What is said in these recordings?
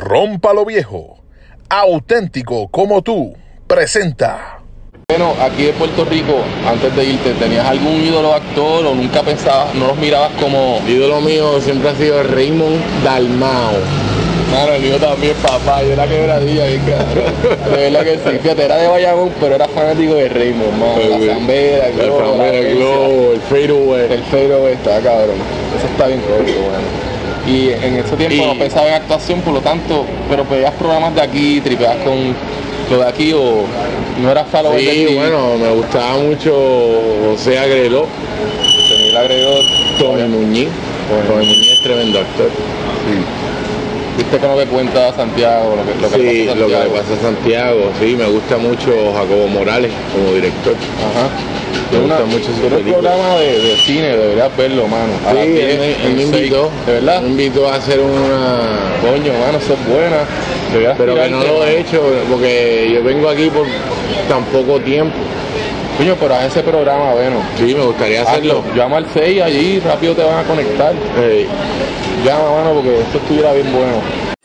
Rómpalo Viejo, auténtico como tú, presenta. Bueno, aquí de Puerto Rico, antes de irte, ¿tenías algún ídolo actor o nunca pensabas, no los mirabas como...? El ídolo mío siempre ha sido Raymond Dalmau. Mano, el mío también, papá, yo era quebradilla, bien cabrón. De verdad que sí, fíjate, era de Bayamón, pero era fanático de Raymond, mano. La Zambera, el Globo, el Fadeaway. El Fadeaway está cabrón, eso está bien cómico, bueno. Y en ese tiempo no pensaba en actuación, por lo tanto, pero veías programas de aquí, tripeabas con lo de aquí o no eras follower de Sí, ti. bueno, me gustaba mucho José Agreló, Tenía agregó Tommy Muñiz. Tommy Muñiz es tremendo actor. viste que no me cuenta Santiago, lo que Sí, le pasa a lo que Santiago. le pasa a Santiago. Sí, me gusta mucho Jacobo Morales como director. Ajá. Me gusta mucho su Tiene un película. programa de cine, deberías verlo, mano. A Sí, las 10, él me en invitó. 6, ¿de verdad? Me invitó a hacer una... Coño, mano, eso es buena. Deberías Pero que no tirarte, lo he mano. hecho porque yo vengo aquí por tan poco tiempo. Coño, pero haz ese programa, bueno. Sí, me gustaría hacerlo. Llama al 6 allí, rápido te van a conectar. Llama, mano, porque esto estuviera bien bueno.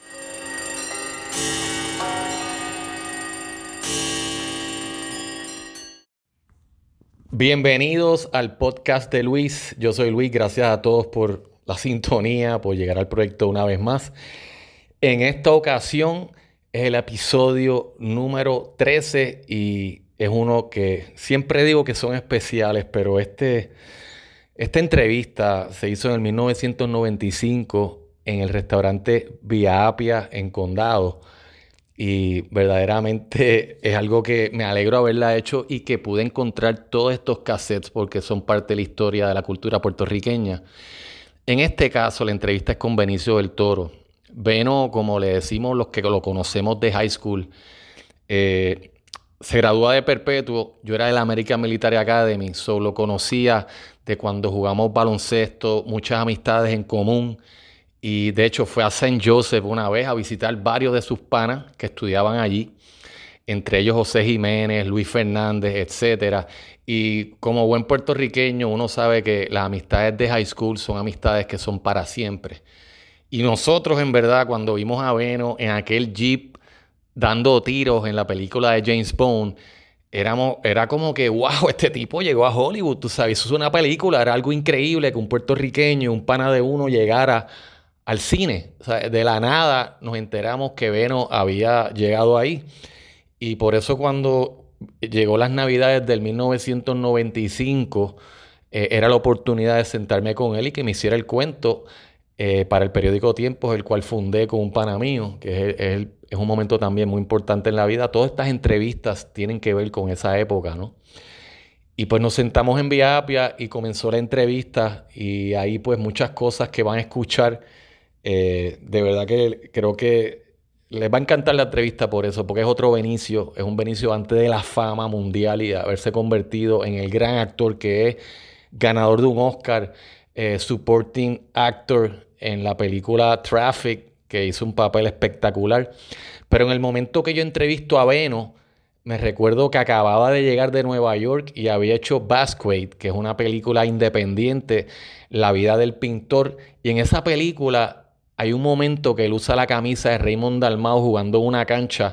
Bienvenidos al podcast de Luis. Yo soy Luis, gracias a todos por la sintonía, por llegar al proyecto una vez más. En esta ocasión es el episodio número 13 y es uno que siempre digo que son especiales, pero esta entrevista se hizo en el 1995 en el restaurante Vía Apia en Condado. Y verdaderamente es algo que me alegro haberla hecho y que pude encontrar todos estos cassettes porque son parte de la historia de la cultura puertorriqueña. En este caso, la entrevista es con Benicio del Toro. Beno, como le decimos los que lo conocemos de high school, se gradúa de perpetuo. Yo era del American Military Academy, solo conocía de cuando jugamos baloncesto, muchas amistades en común. Y de hecho fue a Saint Joseph una vez a visitar varios de sus panas que estudiaban allí, entre ellos José Jiménez, Luis Fernández, etc. Y como buen puertorriqueño uno sabe que las amistades de high school son amistades que son para siempre. Y nosotros en verdad cuando vimos a Beno en aquel jeep dando tiros en la película de James Bond, era como que, wow, este tipo llegó a Hollywood, tú sabes, eso es una película, era algo increíble que un puertorriqueño, un pana de uno llegara al cine. O sea, de la nada nos enteramos que Beno había llegado ahí. Y por eso cuando llegó las Navidades del 1995, era la oportunidad de sentarme con él y que me hiciera el cuento para el periódico Tiempos, el cual fundé con un pana mío, que es un momento también muy importante en la vida. Todas estas entrevistas tienen que ver con esa época, ¿no? Y pues nos sentamos en Vía Apia y comenzó la entrevista y ahí pues muchas cosas que van a escuchar. De verdad que creo que les va a encantar la entrevista por eso, porque es otro Benicio, es un Benicio antes de la fama mundial y de haberse convertido en el gran actor que es, ganador de un Oscar, supporting actor en la película Traffic, que hizo un papel espectacular. Pero en el momento que yo entrevisto a Beno, me recuerdo que acababa de llegar de Nueva York y había hecho Basquiat, que es una película independiente, la vida del pintor. Y en esa película hay un momento que él usa la camisa de Raymond Dalmau jugando en una cancha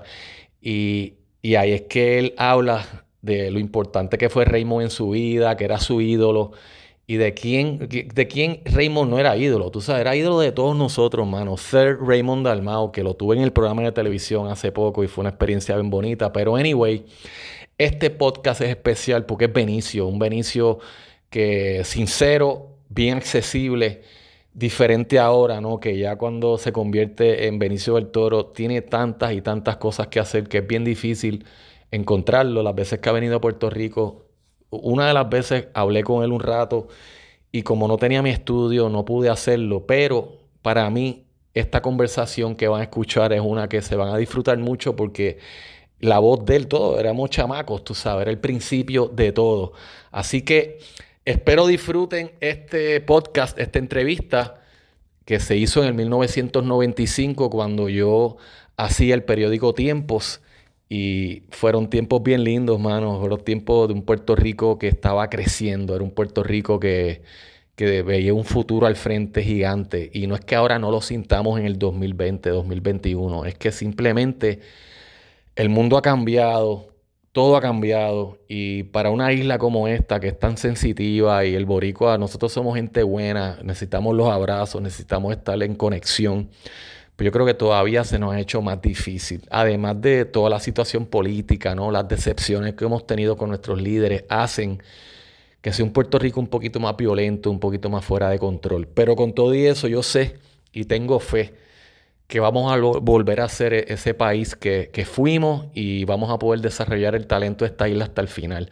y ahí es que él habla de lo importante que fue Raymond en su vida, que era su ídolo y de quién Raymond no era ídolo. Tú sabes, era ídolo de todos nosotros, mano. Sir Raymond Dalmau, que lo tuve en el programa de televisión hace poco y fue una experiencia bien bonita. Pero anyway, este podcast es especial porque es Benicio, un Benicio que sincero, bien accesible, diferente ahora, ¿no? Que ya cuando se convierte en Benicio del Toro tiene tantas y tantas cosas que hacer que es bien difícil encontrarlo. Las veces que ha venido a Puerto Rico, una de las veces hablé con él un rato y como no tenía mi estudio no pude hacerlo, pero para mí esta conversación que van a escuchar es una que se van a disfrutar mucho porque la voz de él, todo, éramos chamacos, tú sabes, era el principio de todo. Así que espero disfruten este podcast, esta entrevista que se hizo en el 1995 cuando yo hacía el periódico Tiempos y fueron tiempos bien lindos, mano. Fueron tiempos de un Puerto Rico que estaba creciendo. Era un Puerto Rico que que veía un futuro al frente gigante. Y no es que ahora no lo sintamos en el 2020, 2021. Es que simplemente el mundo ha cambiado, todo ha cambiado. Y para una isla como esta, que es tan sensitiva, y el boricua, nosotros somos gente buena, necesitamos los abrazos, necesitamos estar en conexión. Pero yo creo que todavía se nos ha hecho más difícil. Además de toda la situación política, ¿no? Las decepciones que hemos tenido con nuestros líderes hacen que sea un Puerto Rico un poquito más violento, un poquito más fuera de control. Pero con todo y eso yo sé y tengo fe que vamos a volver a ser ese país que fuimos, y vamos a poder desarrollar el talento de esta isla hasta el final.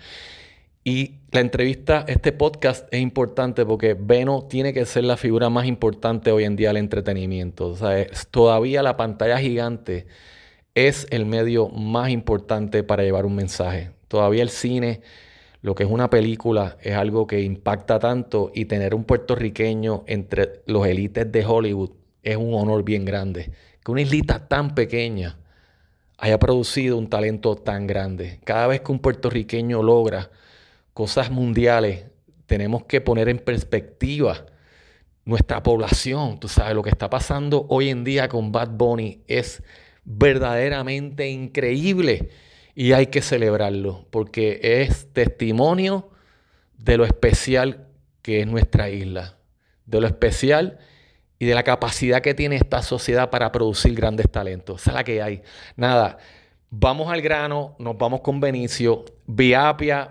Y la entrevista, este podcast es importante porque Beno tiene que ser la figura más importante hoy en día del entretenimiento. O sea, todavía la pantalla gigante es el medio más importante para llevar un mensaje. Todavía el cine, lo que es una película, es algo que impacta tanto, y tener un puertorriqueño entre los élites de Hollywood es un honor bien grande. Que una islita tan pequeña haya producido un talento tan grande. Cada vez que un puertorriqueño logra cosas mundiales, tenemos que poner en perspectiva nuestra población. Tú sabes, lo que está pasando hoy en día con Bad Bunny es verdaderamente increíble. Y hay que celebrarlo porque es testimonio de lo especial que es nuestra isla, de lo especial y de la capacidad que tiene esta sociedad para producir grandes talentos. Esa es la que hay. Nada, vamos al grano, nos vamos con Benicio. Via-Appia,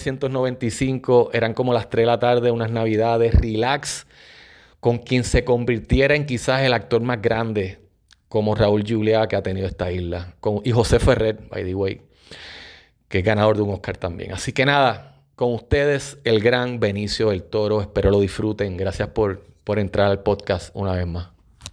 1995, eran como las 3 de la tarde, unas navidades, relax, con quien se convirtiera en quizás el actor más grande como Raúl Juliá que ha tenido esta isla. Y José Ferrer, by the way, que es ganador de un Oscar también. Así que nada, con ustedes el gran Benicio del Toro. Espero lo disfruten. Gracias por entrar al podcast una vez más.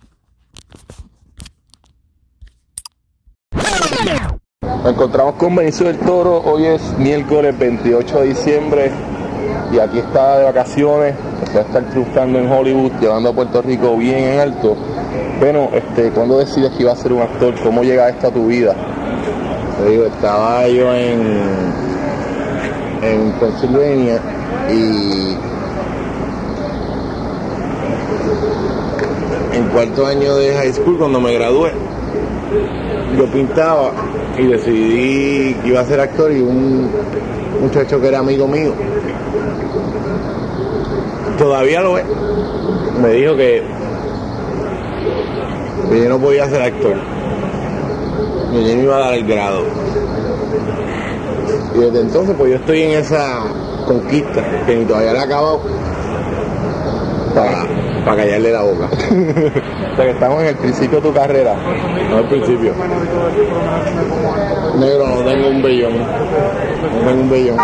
Nos encontramos con Benicio del Toro. Hoy es miércoles 28 de diciembre y aquí está de vacaciones. Va a estar triunfando en Hollywood, llevando a Puerto Rico bien en alto. Bueno, ¿cuándo decides que iba a ser un actor? ¿Cómo llega esto a tu vida? Te digo, estaba yo en Pennsylvania y en cuarto año de high school, cuando me gradué, yo pintaba y decidí que iba a ser actor, y un muchacho que era amigo mío, todavía lo es, me dijo que yo no podía ser actor, yo no iba a dar el grado. Y desde entonces pues yo estoy en esa conquista que ni todavía la he acabado para callarle la boca. O sea que estamos en el principio de tu carrera. No al principio. Negro, no tengo un bellón. No tengo un bellón.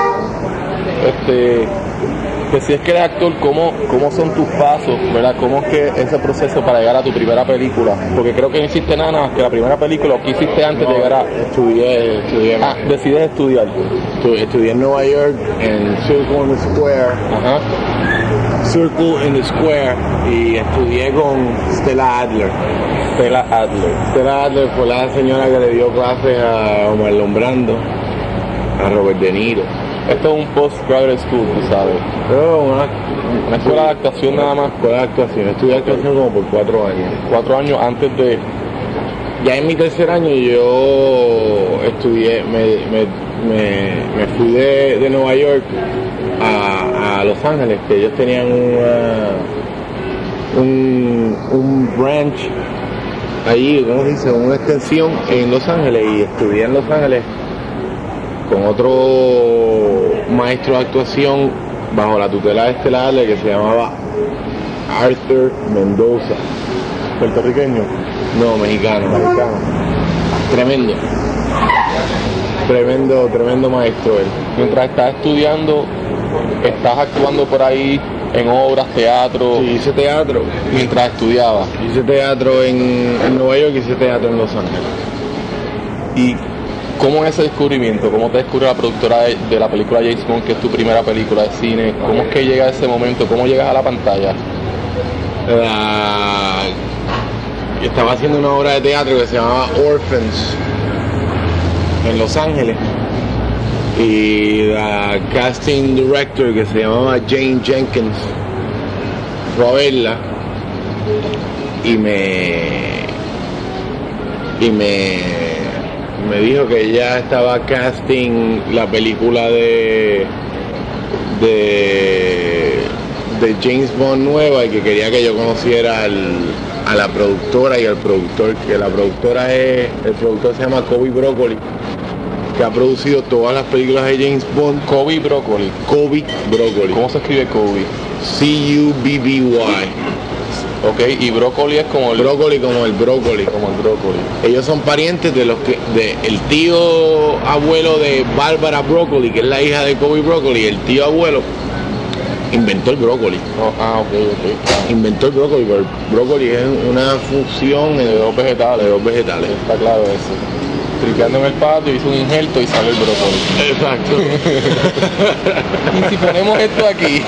Que si es que eres actor, ¿cómo son tus pasos, verdad? ¿Cómo es que ese proceso para llegar a tu primera película? Porque creo que no hiciste nada más que la primera película. ¿O qué hiciste antes de llegar a...? Estudié. Decides estudiar. Estudié en Nueva York, en Circle in the Square. Ajá. Circle in the Square. Y estudié con Stella Adler. Stella Adler fue la señora que le dio clases a Marlon Brando, a Robert De Niro. Esto es un postgraduate school, tú sabes. Pero una escuela de actuación nada más. Escuela de actuación. Estudié actuación como por 4 años. 4 años antes de... Ya en mi tercer año yo estudié, me fui de Nueva York a Los Ángeles, que ellos tenían un branch allí, ¿cómo se dice? Una extensión en Los Ángeles, y estudié en Los Ángeles con otro maestro de actuación bajo la tutela de Stella Adler que se llamaba Arthur Mendoza. ¿Puertorriqueño? No, mexicano. Tremendo maestro él. Mientras estás estudiando, estás actuando por ahí en obras, teatro. Sí, hice teatro. Mientras estudiabas. Hice teatro en Nueva York, hice teatro en Los Ángeles. ¿Y cómo es ese descubrimiento? ¿Cómo te descubre la productora de la película James Bond, que es tu primera película de cine? ¿Cómo es que llega ese momento? ¿Cómo llegas a la pantalla? Estaba haciendo una obra de teatro que se llamaba Orphans en Los Ángeles, y la casting director, que se llamaba Jane Jenkins, fue a verla y me dijo que ella estaba casting la película de James Bond nueva y que quería que yo conociera a la productora y al productor, que el productor se llama Cubby Broccoli, que ha producido todas las películas de James Bond. Cubby Broccoli. Cubby Broccoli. ¿Cómo se escribe Cubby? C-U-B-B-Y. Ok, y brócoli es como el Brócoli como el brócoli. Ellos son parientes de el tío abuelo de Barbara Broccoli, que es la hija de Cubby Broccoli. El tío abuelo inventó el brócoli. ok. Inventó el brócoli, pero el brócoli es una fusión de dos vegetales. Está claro eso. Tripeando en el patio, hizo un injerto y sale el brócoli. Exacto. Y si ponemos esto aquí,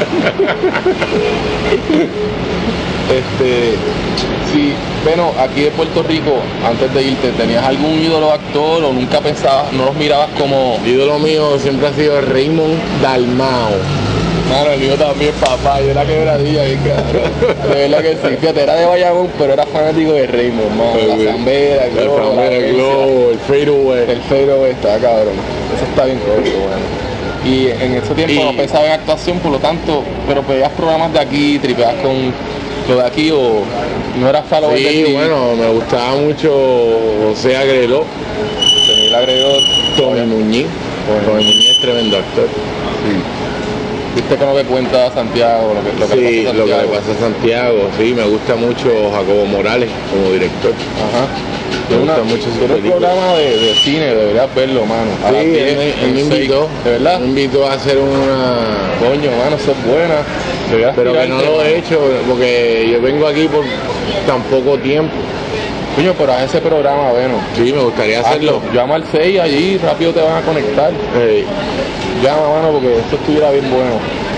sí, bueno, aquí de Puerto Rico, antes de irte, ¿tenías algún ídolo actor o nunca pensabas, no los mirabas como? El ídolo mío siempre ha sido Raymond Dalmau. Mano, el mío también, papá, yo era quebradilla, bien cabrón. De verdad que sí, fíjate, era de Bayamón, pero era fanático de Raymond, mano. La Zambera, el Globo, el Fadeaway. El Fadeaway está cabrón. Eso está bien corto, bueno. Y en ese tiempo no pensaba en actuación, por lo tanto, pero veías programas de aquí, tripeabas con lo de aquí o no eras follower de Sí, ti. bueno, me gustaba mucho José Agreló, Tenía agregó Tommy Muñiz. Tommy Muñiz es tremendo actor. viste con lo que cuenta Santiago, lo que Sí, le pasa a lo que le Santiago. pasa a Santiago, sí, me gusta mucho Jacobo Morales como director. Ajá. Me gusta mucho su Tiene un película. programa de cine, deberías verlo, mano. A Sí, las 10, él me en invitó, 6, ¿de verdad? me invitó a hacer una... Coño, mano, eso es buena. Deberías Pero que no tirarte, lo he mano. hecho porque yo vengo aquí por tan poco tiempo. Coño, pero haz ese programa, bueno. Sí, me gustaría hacerlo. Llama al 6 allí, rápido te van a conectar. Llama, mano, porque esto estuviera bien bueno.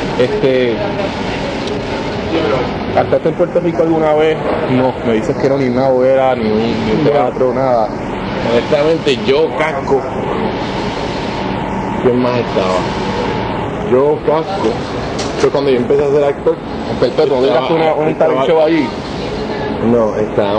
¿Cantaste en Puerto Rico alguna vez? No, me dices que no ni una hoguera, ni un teatro, nada. Honestamente, yo Casco. ¿Quién más estaba? Yo Casco. Fue cuando yo empecé a ser actor. En Perpetuo, ¿no llegaste a un talent show allí? No,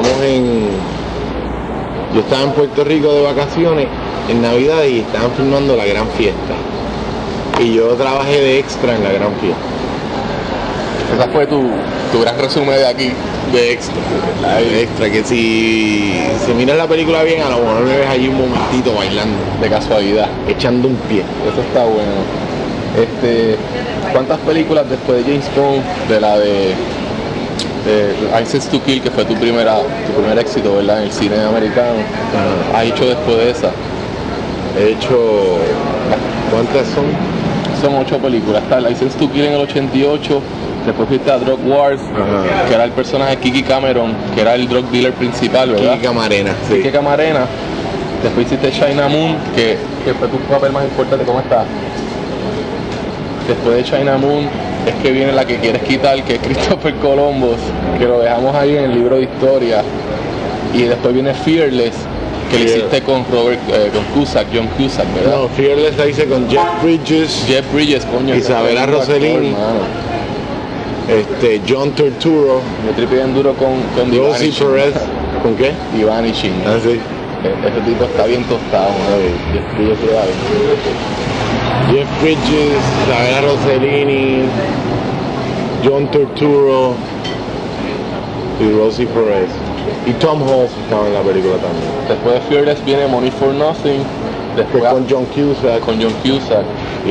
yo estaba en Puerto Rico de vacaciones en Navidad y estaban filmando La Gran Fiesta. Y yo trabajé de extra en La Gran Fiesta. Esa fue tu gran resumen de aquí. De extra. De extra, que si miras la película bien, a lo mejor me ves allí un momentito bailando, De casualidad. echando un pie. Eso está bueno. ¿Cuántas películas después de James Bond, de la de License to Kill, que fue tu primer éxito, ¿verdad? En el cine americano, has hecho después de esa? He hecho... ¿Cuántas son? Son 8 películas. Está License to Kill en el 88, después fuiste a Drug Wars, Ajá. que era el personaje Kiki Cameron, que era el drug dealer principal, ¿verdad? Kiki Camarena, sí. Kiki Camarena. Después hiciste China Moon, que fue tu papel más importante. ¿Cómo está? Después de China Moon es que viene la que quieres quitar, que es Christopher Columbus, que lo dejamos ahí en el libro de historia. Y después viene Fearless, que le hiciste con Robert, con Cusack, John Cusack, ¿verdad? No, Fearless la hice con Jeff Bridges, Jeff Bridges, coño. Isabela que fue un Rossellini. actor, mano. John Turturro, Yo tripe bien duro con The Rosie Vanishing. Perez. ¿Con qué? The Vanishing. Ah, sí. Ese tipo está bien tostado, mano. Jeff Bridges queda bien. Jeff Bridges, Isabela Rossellini, John Turturro y Rosie Perez. Y Tom Hanks estaba en la película también. Después de Fearless viene Money for Nothing. Después Con John Cusack con John Cusack.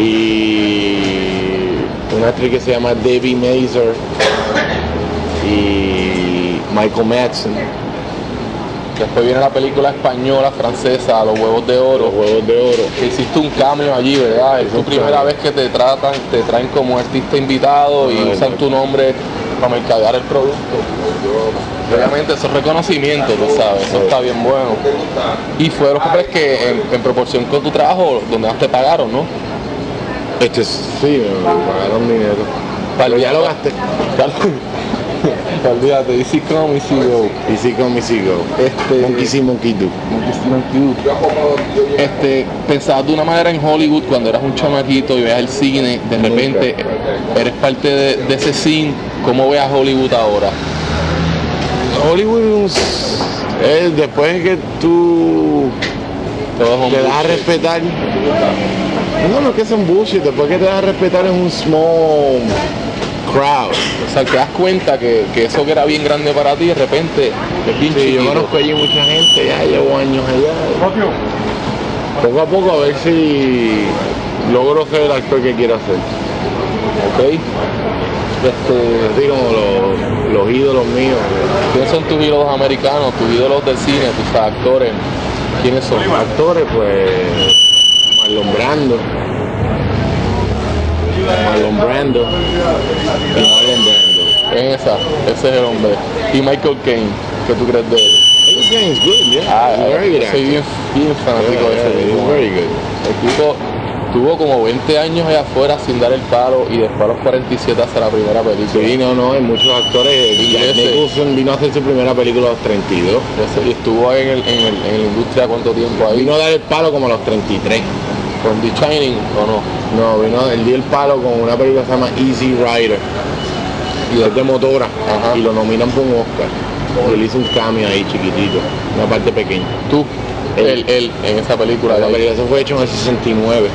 y una actriz que se llama Debbie Mazur y Michael Madsen. Después viene la película española, francesa, Los Huevos de Oro. Los Huevos de Oro. Que hiciste un cambio allí, ¿verdad? Es tu un primera cambio. vez que te traen como artista invitado y usan tu nombre para mercadear el producto. Obviamente eso es reconocimiento, tú sabes, eso está bien bueno. Y fue los papeles que en proporción con tu trabajo, donde más te pagaron, ¿no? Sí, me pagaron dinero. Pero ya lo gasté. Olvídate, DC Come, DC Go. Y sí con mi sigo. Monkey see, monkey do. Pensabas de una manera en Hollywood cuando eras un chamaquito y veías el cine, de repente eres parte de ese scene ¿Cómo ves a Hollywood ahora? Hollywood es después que tú te das a respetar. No es que es un bullshit, después que te das a respetar es un small crowd. O sea, te das cuenta que eso que era bien grande para ti, de repente es bien chiquito. Yo conozco allí mucha gente, ya llevo años allá. Poco a poco a ver si logro ser el actor que quiero ser. ¿Ok? Así como los ídolos míos. ¿Quiénes son tus ídolos americanos, tus ídolos del cine, tus actores? ¿Quiénes son? Actores, pues Marlon Brando. Ese es el hombre. Y Michael Caine, ¿qué tú crees de él? Michael Caine is good, yeah. Soy bien fanático de ese tipo. Very good. El tipo tuvo como 20 años allá afuera sin dar el palo y después a los 47 hace la primera película. Sí, hay muchos actores. Jack Nicholson vino a hacer su primera película a los 32. Y estuvo ahí en la industria ¿cuánto tiempo ahí? Vino a dar el palo como a los 33. ¿Con The Shining o no? No, él dio el palo con una película que se llama Easy Rider. Y es de motora. Ajá. Y lo nominan por un Oscar. Y él hizo un cameo ahí chiquitito, una parte pequeña. ¿Tú? Él en esa película. La película eso fue hecho en el 69.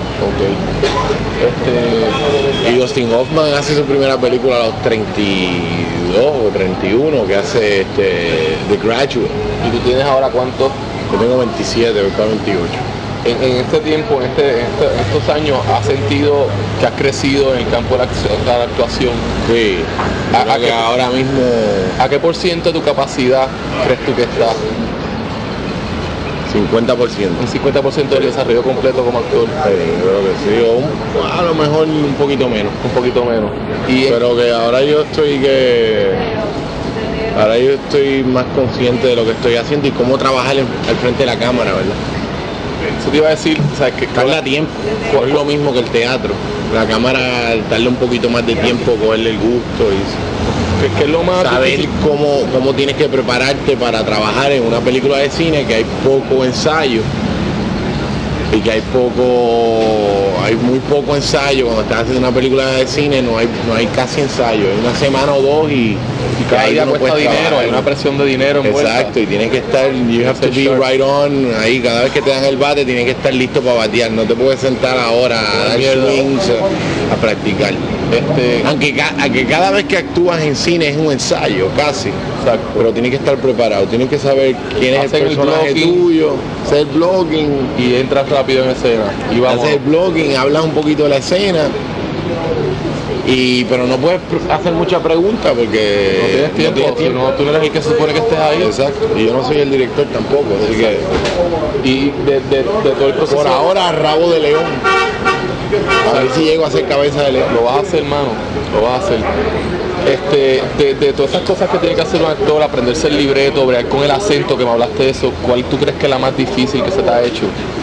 Ok. Y Dustin Hoffman hace su primera película a los 32 o 31, que hace The Graduate. ¿Y tú tienes ahora cuántos? Yo tengo 27, voy para 28. En este tiempo, en estos años, ¿has sentido que has crecido en el campo de la actuación? Sí. Ahora mismo... ¿A qué por ciento de tu capacidad crees tú que estás? 50%. Un 50% del desarrollo completo como actor. Sí, creo que sí. O a lo mejor un poquito menos. Un poquito menos. Pero que ahora yo estoy más consciente de lo que estoy haciendo y cómo trabajar al frente de la cámara, ¿verdad? Eso te iba a decir, o sea, que tarda tiempo. Es lo mismo que el teatro. La cámara tarda un poquito más de tiempo cogerle el gusto y que es lo más saber difícil. cómo tienes que prepararte para trabajar en una película de cine, que hay poco ensayo y que hay muy poco ensayo. Cuando estás haciendo una película de cine no hay casi ensayo, hay una semana o dos y cada día cuesta dinero, hay una presión de dinero envuelta. Exacto, y tienes que estar, you have to be right on, ahí cada vez que te dan el bate tienes que estar listo para batear, no te puedes sentar ahora a dar swings, a practicar. Aunque cada vez que actúas en cine es un ensayo, casi. Exacto. Pero tienes que estar preparado, tienes que saber quién es el personaje tuyo, hacer blogging y entras rápido en escena. Y vamos. Hacer blogging, hablas un poquito de la escena. Pero no puedes hacer muchas preguntas porque no tienes tiempo. Tú no eres el que se supone que estés ahí. Exacto. Y yo no soy el director tampoco, así que. Y de todo el proceso. Por ahora, rabo de león. A ver si llego a ser cabeza de león. Lo vas a hacer, hermano. Lo vas a hacer. De todas esas cosas que tiene que hacer un actor, aprenderse el libreto, bregar con el acento, que me hablaste de eso, ¿cuál tú crees que es la más difícil que se te ha hecho?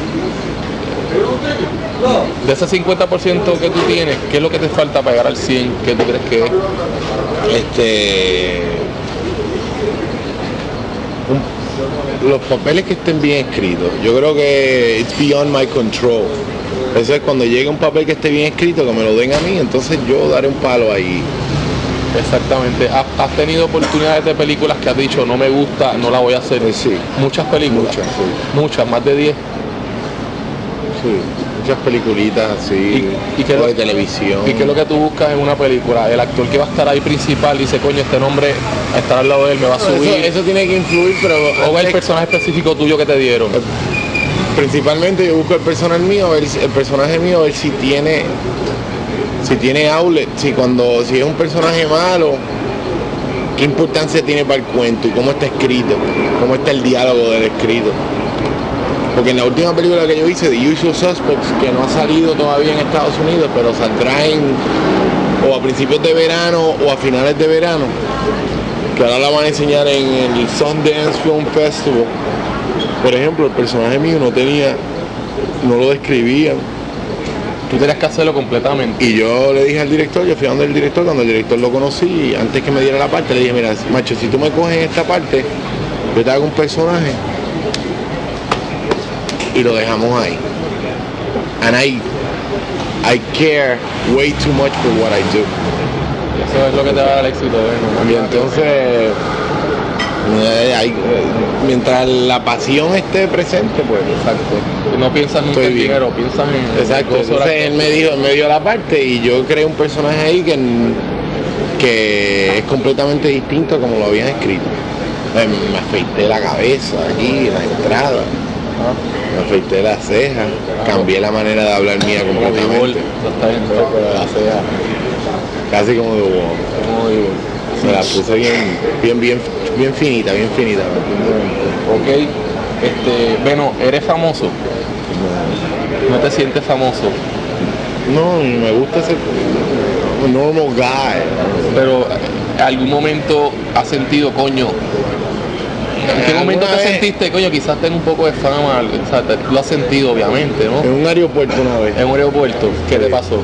De ese 50% que tú tienes, ¿qué es lo que te falta para llegar al 100? ¿Qué tú crees que es? Los papeles que estén bien escritos. Yo creo que it's beyond my control. Eso es cuando llegue un papel que esté bien escrito, que me lo den a mí, entonces yo daré un palo ahí. Exactamente. ¿Has tenido oportunidades de películas que has dicho no me gusta, no la voy a hacer? Sí. Muchas películas. Muchas, sí. Muchas, más de 10. Sí, muchas peliculitas así, ¿Y qué de televisión. ¿Y qué es lo que tú buscas en una película? El actor que va a estar ahí principal dice, coño, este nombre a estar al lado de él me va a subir. Eso tiene que influir, pero... O el personaje específico tuyo que te dieron. Principalmente yo busco el personaje mío, a ver si tiene outlet, si es un personaje malo, qué importancia tiene para el cuento y cómo está escrito, cómo está el diálogo del escrito. Porque en la última película que yo hice, The Usual Suspects, que no ha salido todavía en Estados Unidos, pero saldrá o a principios de verano o a finales de verano, que ahora la van a enseñar en el Sundance Film Festival. Por ejemplo, el personaje mío no lo describían. Tú tenías que hacerlo completamente. Y yo le dije al director, yo fui a donde el director, cuando el director lo conocí, antes que me diera la parte, le dije, mira, macho, si tú me coges en esta parte, yo te hago un personaje y lo dejamos ahí. And I care way too much for what I do. Eso es lo que te va a dar el éxito, ¿no? Y entonces, mientras la pasión esté presente, pues. Exacto. No piensas nunca Estoy en bien. dinero, piensas en... Exacto. Entonces él me dio la parte y yo creé un personaje ahí que es completamente distinto a como lo habían escrito. Me afeité la cabeza aquí, la entrada. Me afeité las cejas, cambié la manera de hablar mía completamente. La ceja, casi como de Wall. Me la puse bien finita, bien finita. Ok, bueno, ¿eres famoso? ¿No te sientes famoso? No, me gusta ser un normal guy. Pero ¿en algún momento has sentido, coño? ¿En qué momento te sentiste, coño, quizás tengo un poco de fama? O sea, lo has sentido, obviamente, ¿no? En un aeropuerto una vez. En un aeropuerto, ¿qué te pasó?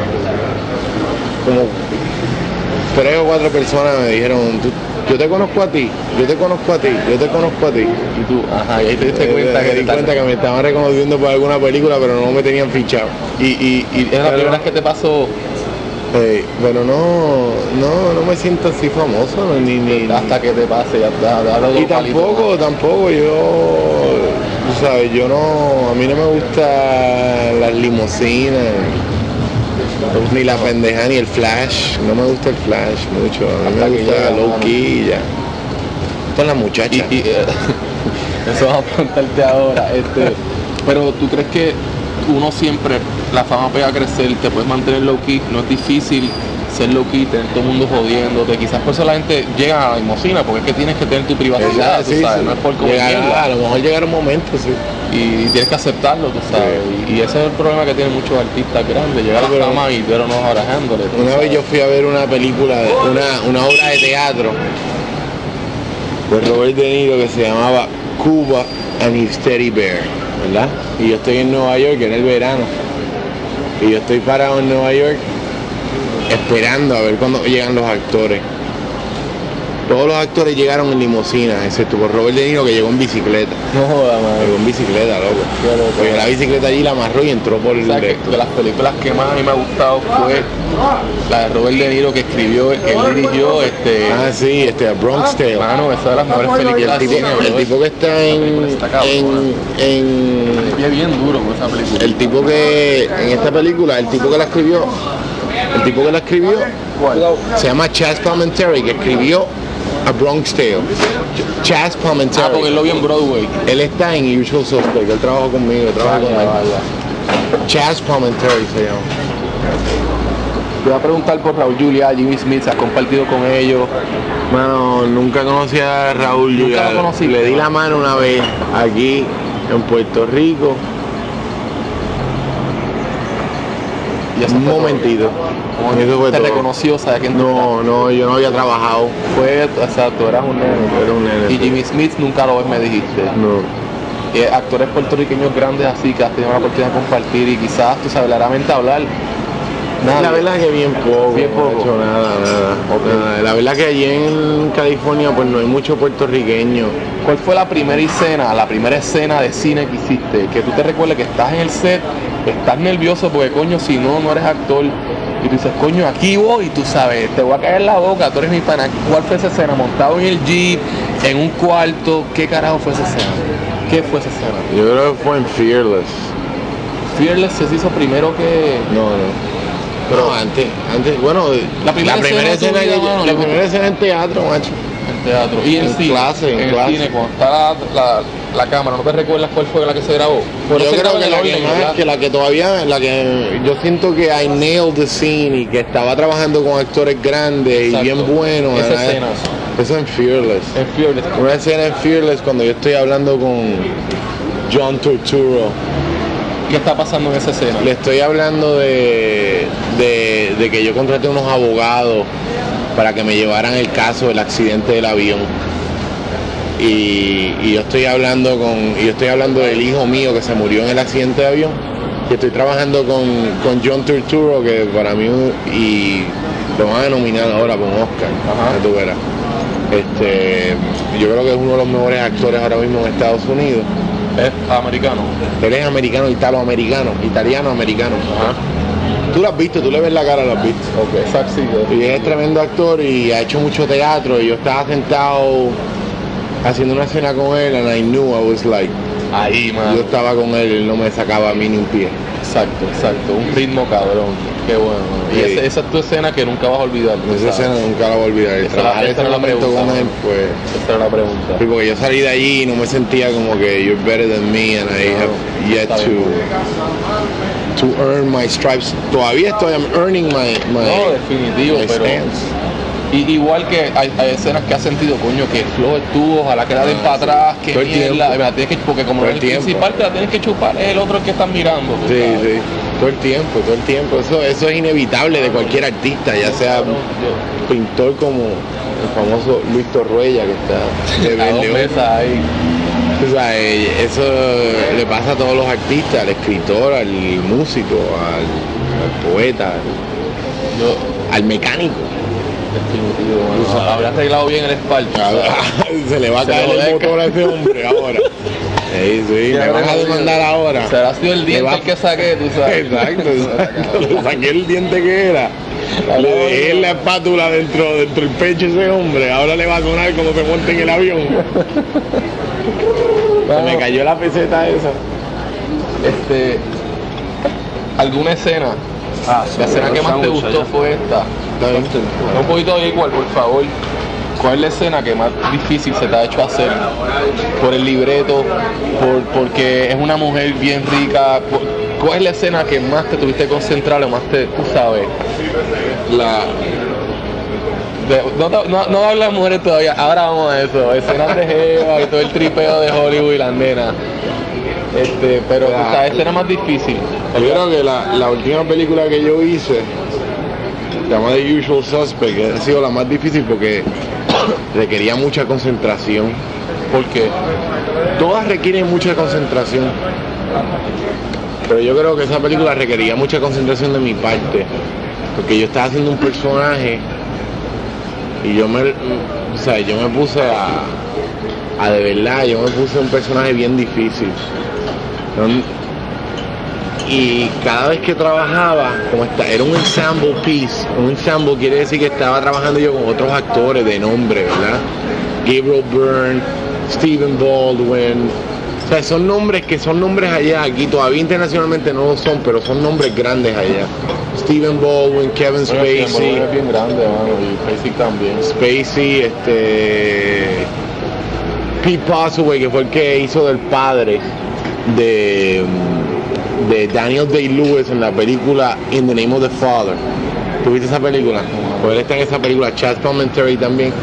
Como 3 o 4 personas me dijeron, yo te conozco a ti, yo te conozco a ti, yo te conozco a ti. Y tú, ajá, y ahí te diste cuenta me di cuenta que me estaban reconociendo por alguna película, pero no me tenían fichado. Y es la primera vez que te pasó. Pero no me siento así famoso, ni Hasta que te pase, ya está. Y tampoco yo, tú sabes, a mí no me gustan las limusinas, ni la pendeja, ni el flash, no me gusta el flash mucho, a mí me gusta low key y ya. Con las muchachas. Eso vamos a preguntarte ahora, pero ¿tú crees que uno siempre, la fama pega a crecer, te puedes mantener low key? No es difícil ser low key, tener todo el mundo jodiéndote, quizás por eso la gente llega a la limosina, porque es que tienes que tener tu privacidad, tú sabes, no es por comer mierda. A lo mejor llegará un momento, sí. Y tienes que aceptarlo, tú sabes, y ese es el problema que tienen muchos artistas grandes, llegar a la fama y pero no barajándole. Una vez yo fui a ver una película, una obra de teatro de Robert De Niro que se llamaba Cuba and His Teddy Bear, ¿verdad? Y yo estoy en Nueva York en el verano y yo estoy parado en Nueva York esperando a ver cuándo llegan los actores. Todos los actores llegaron en limusina, excepto por Robert De Niro que llegó en bicicleta. No jodas, man. Llegó en bicicleta, loco. Porque la bicicleta allí la amarró y entró por el recto. De las películas que más a mí me ha gustado fue la de Robert De Niro que escribió, que él dirigió, Bronx Tale. Mano, esa de las mejores películas. El tipo que está es bien duro con esa película. El tipo que en esta película, el tipo que la escribió se llama Chaz Palminteri, que escribió A Bronx Tale. Chaz Palminteri. Porque él lo vio en Broadway. Él está en Usual Suspect, él trabajó conmigo, Chaz Palminteri se llama. Te voy a preguntar por Raúl Juliá, Jimmy Smith, ¿has compartido con ellos? Mano, nunca conocí a Raúl Juliá. Le di la mano una vez aquí en Puerto Rico. Un momentito. ¿Te reconoció? ¿Sabes quién tú eras? No, yo no había trabajado. Exacto, eras un nene. Y Jimmy Smith nunca lo ves, me dijiste. No. Y actores puertorriqueños grandes así que has tenido la oportunidad de compartir y quizás, tú sabes, verdaderamente hablar. La verdad que bien poco. Bien poco. No he hecho nada. La verdad que allí en California pues no hay mucho puertorriqueño. ¿Cuál fue la primera escena de cine que hiciste? Que tú te recuerdes que estás en el set, estás nervioso porque coño, si no eres actor. Y tú dices, coño, aquí voy, y tú sabes, te voy a caer en la boca, tú eres mi pana. ¿Cuál fue esa escena? ¿Montado en el jeep, en un cuarto? ¿Qué carajo fue esa escena? ¿Qué fue esa escena? Yo creo que fue en Fearless. Fearless se hizo primero que... No. Pero antes, bueno, la primera escena en teatro, macho. En teatro. Y en cine. En clase. Cine, cuando está la cámara, ¿no te recuerdas cuál fue la que se grabó? Yo creo que la que yo siento que I nailed the scene y que estaba trabajando con actores grandes. Exacto. Y bien buenos. Esa escena. Eso en Fearless. Una escena en Fearless cuando yo estoy hablando con John Turturro. ¿Qué está pasando en esa escena? Le estoy hablando de que yo contraté unos abogados para que me llevaran el caso del accidente del avión. Y yo estoy hablando del hijo mío que se murió en el accidente de avión. Y estoy trabajando con John Turturro, que para mí y lo van a nominar ahora con Oscar. Ajá. Tú verás. Yo creo que es uno de los mejores actores ahora mismo en Estados Unidos. ¿Es americano? Él es americano, italiano-americano. Ajá. Tú lo has visto, tú le ves la cara, lo has visto. Ok, exacto, sí. Y es tremendo actor y ha hecho mucho teatro. Y yo estaba sentado haciendo una escena con él and I knew I was like, Ahí, man. yo estaba con él no me sacaba a mí ni un pie. Exacto. Un ritmo cabrón. Qué bueno. Y Sí. esa es tu escena que nunca vas a olvidar. Esa escena nunca la voy a olvidar. Esa Trabajar ese era la momento pregunta, con él, man. pues... Esa era la pregunta. Sí, porque yo salí de allí y no me sentía como que you're better than me and I have yet Está bien. to earn my stripes. Todavía I'm earning my No, definitivo, my pero stance. y igual que hay escenas que has sentido, coño, que flojo estuvo, ojalá que la den para atrás, que todo el mierda, tiempo. me la tienes que, porque como Todo no es el el tiempo. principal, te la tienes que chupar, es el otro el que estás mirando. tú Sí, sabes. sí. Todo el tiempo. Eso es inevitable de cualquier artista, ya sea pintor como el famoso Luis Torruella que está de A dos León. mesas ahí. O sea, eso le pasa a todos los artistas, al escritor, al músico, al poeta, al mecánico. Definitivo, bueno. Habrá arreglado bien el espalda. Se le va a Se caer lo el deja. motor a ese hombre ahora. Sí, me van a demandar ahora. Será sido el diente va- el que saqué, tú sabes. Exacto. Le saqué el diente que era. Le dejé la espátula dentro del pecho a ese hombre. Ahora le va a sonar cuando se monte en el avión. Se me cayó la peseta esa. ¿Alguna escena? La escena que más te gustó fue esta. Un poquito igual, por favor. ¿Cuál es la escena que más difícil se te ha hecho hacer? Por el libreto, porque es una mujer bien rica. ¿Cuál es la escena que más te tuviste que concentrar o más tú sabes? No hablas de mujeres todavía, ahora vamos a eso. Escenas de jeva y todo el tripeo de Hollywood y las nenas. Pero tú sabes, escena más difícil. Yo creo que la última película que yo hice, se llama The Usual Suspect, que ha sido la más difícil porque requería mucha concentración. ¿Por qué? Todas requieren mucha concentración. Pero yo creo que esa película requería mucha concentración de mi parte. Porque yo estaba haciendo un personaje y yo me puse a de verdad, yo me puse un personaje bien difícil. Y cada vez que trabajaba, era un ensemble piece. Un ensemble quiere decir que estaba trabajando yo con otros actores de nombre, ¿verdad? Gabriel Byrne, Stephen Baldwin. O sea, son nombres que son nombres allá. Aquí todavía internacionalmente no lo son, pero son nombres grandes allá. Stephen Baldwin, Kevin Spacey. Es bien grande, mano, y Spacey también. Spacey, Pete Postlethwaite, que fue el que hizo del padre de Daniel Day-Lewis en la película In the Name of the Father. ¿Tuviste esa película? Pues él está en esa película. Chad Palminteri también.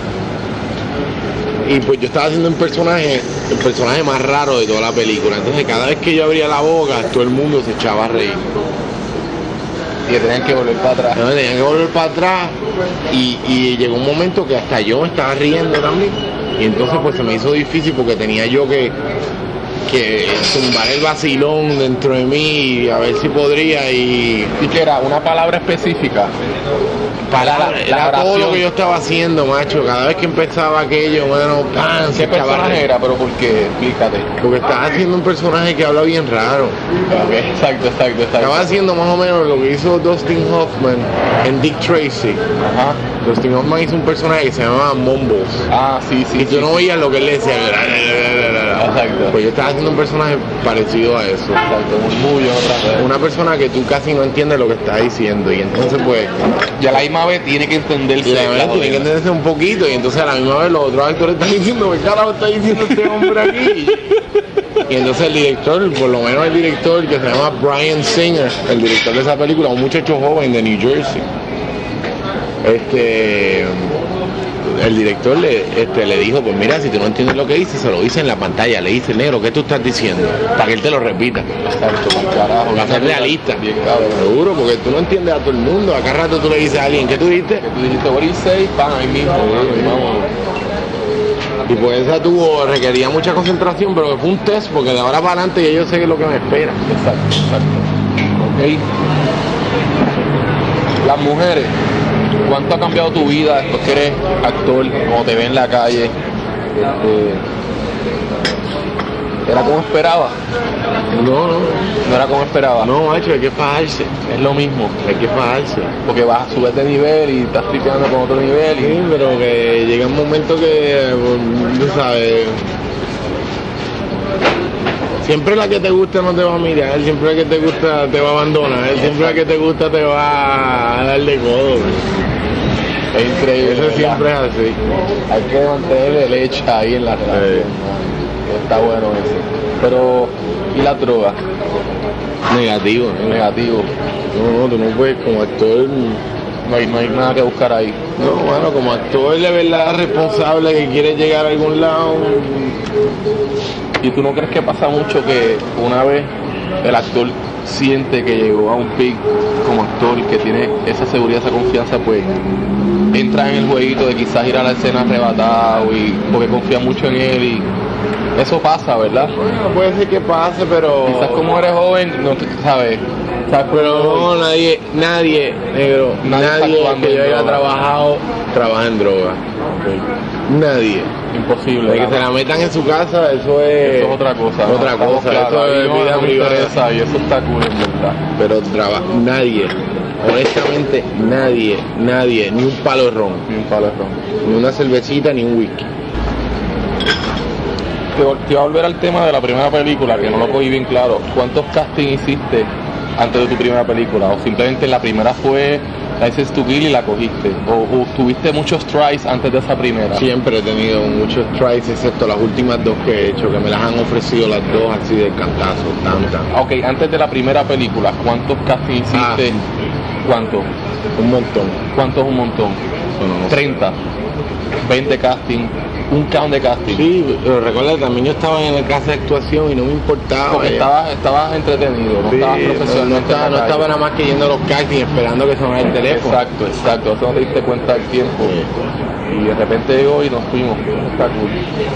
Y pues yo estaba haciendo el personaje más raro de toda la película. Entonces cada vez que yo abría la boca, todo el mundo se echaba a reír. Y que tenían que volver para atrás. No, tenían que volver para atrás y llegó un momento que hasta yo me estaba riendo también. Y entonces pues se me hizo difícil porque tenía yo que tumbar el vacilón dentro de mí y a ver si podría ¿Y que era? ¿Una palabra específica? era todo oración. lo que yo estaba haciendo, macho. Cada vez que empezaba aquello, bueno, ¡pam! ¿Qué personaje era? Pero ¿por qué? Explícate. Porque estaba haciendo un personaje que habla bien raro. Okay. Exacto. Estaba haciendo más o menos lo que hizo Dustin Hoffman en Dick Tracy. Ajá. Dustin Hoffman hizo un personaje que se llamaba Mumbles. Ah, sí. Y tú no oías lo que él decía. Exacto. Pues yo estaba haciendo un personaje parecido a eso. Exacto, murmullo otra vez. Una persona que tú casi no entiendes lo que está diciendo. Y entonces pues Y a la misma vez tiene que entenderse. y la verdad tiene que entenderse un poquito. Y entonces a la misma vez los otros actores están diciendo, ¿qué carajo está diciendo este hombre aquí? Y entonces el director, por lo menos el director que se llama Bryan Singer, el director de esa película, un muchacho joven de New Jersey, el director le dijo, pues mira, si tú no entiendes lo que dice, se lo dice en la pantalla, le dice, negro, ¿qué tú estás diciendo? Para que él te lo repita. Exacto, mal carajo. Va a ser realista. Bien cabrón. Seguro, porque tú no entiendes a todo el mundo. Acá rato tú le dices a alguien, ¿qué tú dijiste? Que tú dijiste, what do you say? Pan, ahí mismo. Vamos. Y pues esa requería mucha concentración, pero fue un test, porque de ahora para adelante ya yo sé qué es lo que me espera. Exacto. Ok. Las mujeres, ¿cuánto ha cambiado tu vida después que eres actor, como te ven en la calle? ¿Era como esperabas? No era como esperaba. No, macho, hay que fajarse. Es lo mismo. Hay que fajarse. Porque vas a subir de nivel y estás tripeando con otro nivel. Sí, pero que llega un momento que, tú sabes, siempre la que te gusta no te va a mirar, siempre la que te gusta te va a abandonar, siempre la que te gusta te va a dar de codo. Es increíble. Eso siempre es así. Hay que mantener el hecho ahí en la relación. Está bueno eso. Pero, ¿y la droga? Negativo, ¿no? Negativo. No, tú no puedes, como actor, No hay nada que buscar ahí. no, bueno, como actor de verdad responsable que quiere llegar a algún lado. ¿Y tú no crees que pasa mucho que una vez el actor siente que llegó a un peak como actor, que tiene esa seguridad, esa confianza, pues entra en el jueguito de quizás ir a la escena arrebatado y porque confía mucho en él y eso pasa, ¿verdad? Bueno, puede ser que pase, pero Quizás como eres joven, no te sabes. pero no, nadie, negro, Nadie está nadie actuando que en yo haya droga. trabajado trabaja en droga. Nadie. Imposible. De que ¿verdad? se la metan en su casa, eso es Eso es otra cosa. ¿no? Otra Estamos cosa, claros, eso ahí es no vida me privada. interesa y eso está cool, en verdad. Pero nadie, honestamente nadie, ni un palo de ron, Ni un palo de ron. ni una cervecita, ni un whisky. Te iba a volver al tema de la primera película, que no lo cogí bien claro. ¿Cuántos castings hiciste antes de tu primera película? ¿O simplemente la primera fue License to Kill y la cogiste? ¿O tuviste muchos tries antes de esa primera? Siempre he tenido muchos tries, excepto las últimas dos que he hecho, que me las han ofrecido las dos así de cantazo, tantas. Ok, antes de la primera película, ¿cuántos castings hiciste? ¿Cuántos? Un montón. ¿Cuántos es un montón? Bueno, no sé. 30, 20 castings, un count de casting. Sí, pero recuerda que también yo estaba en la clase de actuación y no me importaba. Porque ya. estabas entretenido, no Sí, estabas profesionalmente. no estaba nada más que yendo a los castings esperando que sonara el teléfono. Exacto, eso no te diste cuenta del tiempo. Y de repente llegó y nos fuimos. Está cool.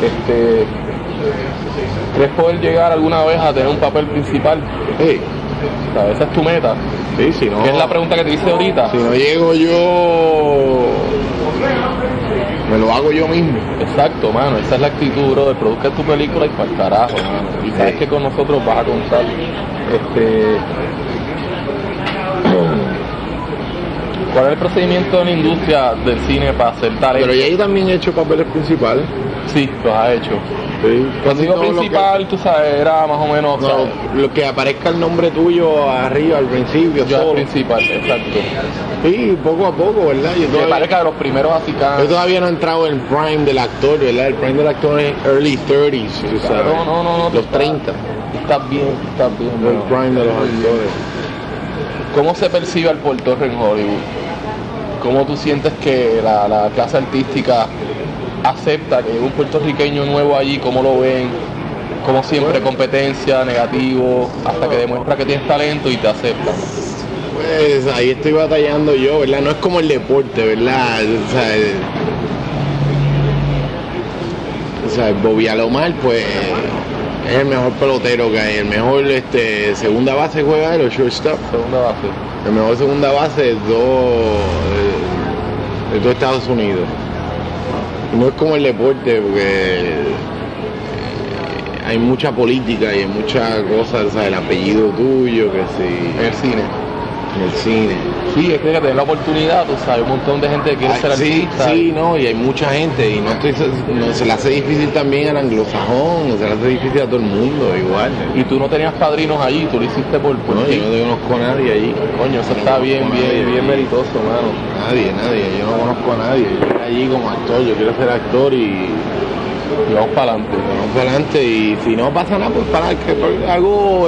¿Crees poder llegar alguna vez a tener un papel principal? Sí, O sea, esa es tu meta. sí, si no. ¿Qué es la pregunta que te hice ahorita? Si no llego yo, me lo hago yo mismo. Exacto, mano, esa es la actitud, brother. Produzca tu película y para el carajo, mano. Y sabes que con nosotros vas a contar. ¿Cuál es el procedimiento en la industria del cine para hacer talento? Pero ya yo también he hecho papeles principales. Sí, los has hecho. Sí. Cuando digo principal, tú sabes, era más o menos... No, ¿sabes? lo que aparezca el nombre tuyo arriba al principio, Yo al solo. principal, exacto. Sí, poco a poco, ¿verdad? Me parezca de los primeros así Yo todavía no he entrado en el prime del actor, ¿verdad? El prime del actor es early 30s, tú sabes. No. Los 30. Estás bien, El bro. prime de los actores. ¿Cómo se percibe al Puerto Rico en Hollywood? ¿Cómo tú sientes que la clase artística acepta que hay un puertorriqueño nuevo allí? ¿Cómo lo ven? Como siempre, competencia, negativo, hasta que demuestra que tienes talento y te aceptan. Pues ahí estoy batallando yo, ¿verdad? No es como el deporte, ¿verdad? O sea, Bobby Alomar, pues es el mejor pelotero que hay, el mejor segunda base juega de los shortstop. Segunda base. El mejor segunda base de todo Estados Unidos. No es como el deporte, porque hay mucha política y hay muchas cosas, ¿sabes? El apellido tuyo, que sí. En el cine. En el cine. Sí, es que tener la oportunidad, tú sabes, un montón de gente que quiere ser Sí, artista. sí, no, y hay mucha gente y no se le hace difícil también al anglosajón, se le hace difícil a todo el mundo, igual. Y tú no tenías padrinos allí, tú lo hiciste por No, ti. yo no conozco a nadie allí. Coño, eso está bien meritoso, mano. Nadie, yo no conozco a nadie. Yo estoy allí como actor, yo quiero ser actor y Y vamos para adelante. vamos para adelante y si no pasa nada, pues para que hago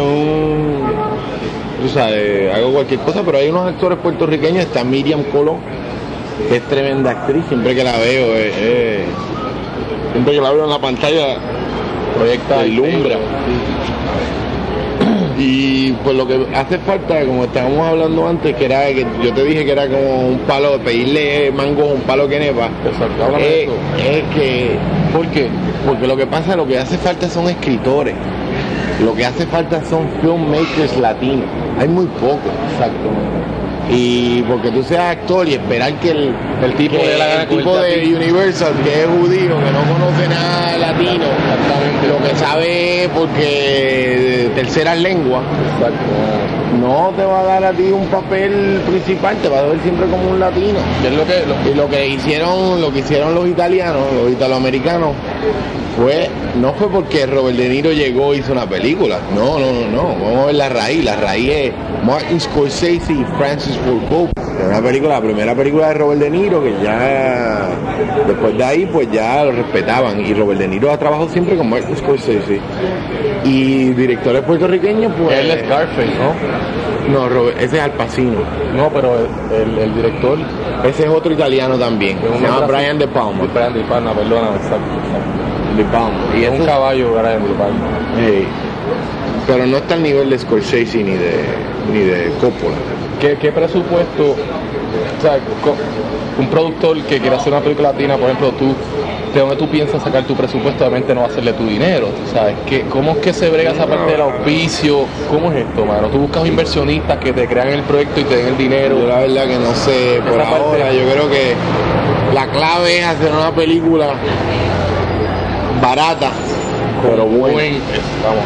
tú sabes, hago cualquier cosa, pero hay unos actores puertorriqueños, está Miriam Colón, que es tremenda actriz, siempre que la veo, siempre que la veo en la pantalla, Proyecta te ilumbra. Y pues lo que hace falta, como estábamos hablando antes, que era que yo te dije que era como un palo de pedirle mango a un palo que nepa, Exacto, háblame de eso. es que, ¿Por qué? porque lo que hace falta son escritores, lo que hace falta son filmmakers latinos, hay muy pocos. Exacto. Y porque tú seas actor y esperar que el tipo de Universal, que es judío, que no conoce nada de latino, lo que sabe es porque terceras lenguas, no te va a dar a ti un papel principal, te va a ver siempre como un latino. Y lo que hicieron los italianos, los italoamericanos, no fue porque Robert De Niro llegó y hizo una película. No. Vamos a ver la raíz. La raíz es Martin Scorsese y Francis Ford Coppola. La primera película de Robert De Niro, que ya después de ahí pues ya lo respetaban. Y Robert De Niro ha trabajado siempre con Martin Scorsese. Y directores puertorriqueños, pues. Él es Scarface, ¿no? No, ese es Al Pacino. No, pero el director. Ese es otro italiano también. Se llama Brian De Palma. Brian De Palma, perdóname, exacto. De Palma. Y es un caballo, Brian De Palma. Sí. Pero no está al nivel de Scorsese ni de Coppola. ¿Qué presupuesto? O sea, un productor que quiera hacer una película latina, por ejemplo, ¿de dónde tú piensas sacar tu presupuesto? Obviamente no va a hacerle tu dinero, ¿tú sabes? ¿Cómo es que se brega esa parte del auspicio? ¿Cómo es esto, mano? ¿Tú buscas inversionistas que te crean el proyecto y te den el dinero? Yo la verdad que no sé, por ahora yo creo que la clave es hacer una película barata, pero buena. Vamos.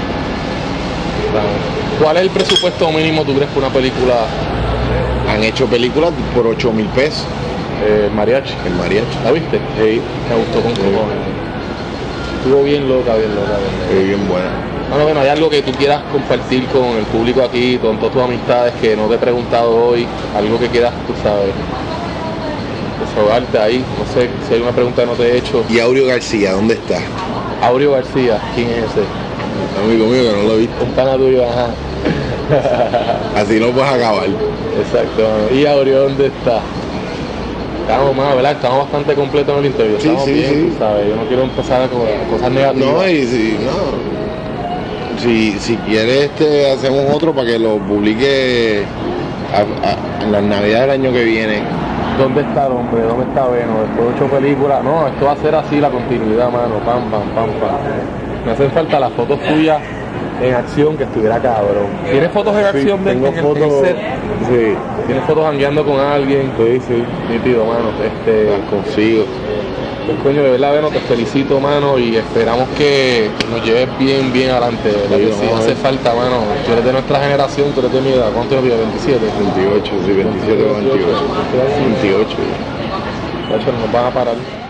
¿Cuál es el presupuesto mínimo, tú crees, que una película? Han hecho películas por 8,000 pesos. El mariachi. ¿La viste? Sí. Me gustó con cojones. Estuvo bien loca. Sí, bien buena. Bueno, hay algo que tú quieras compartir con el público aquí, con todas tus amistades que no te he preguntado hoy, algo que quieras, tú sabes, desahogarte ahí, no sé si hay una pregunta que no te he hecho. ¿Y Aureo García, dónde está? Aureo García, ¿quién es ese? Amigo mío que no lo he visto. Un pana tuyo, ajá. Así no puedes acabar. Exacto. ¿Y Aureo dónde está? Estamos más, ¿verdad? Estamos bastante completos en el interview. Estamos bien, ¿sabes? Yo no quiero empezar con cosas negativas. No, si quieres hacemos otro para que lo publique en las navidades del año que viene. ¿Dónde está el hombre? ¿Dónde está Veno? Después de 8 películas. No, esto va a ser así la continuidad, mano. Pam. Me hacen falta las fotos tuyas en acción, que estuviera cabrón. ¿Tienes fotos en acción de tengo fotos, en set? Sí. ¿Tienes fotos jangueando con alguien? Sí. Nítido, mano. Las consigo. Pues coño, de verdad, Veno, te felicito, mano, y esperamos que nos lleves bien adelante. Sí, hace falta, mano. Tú eres de nuestra generación, tú eres de mi edad. ¿Cuánto eres? 27. 28, sí, 27 o 28. 28. Nos van a parar.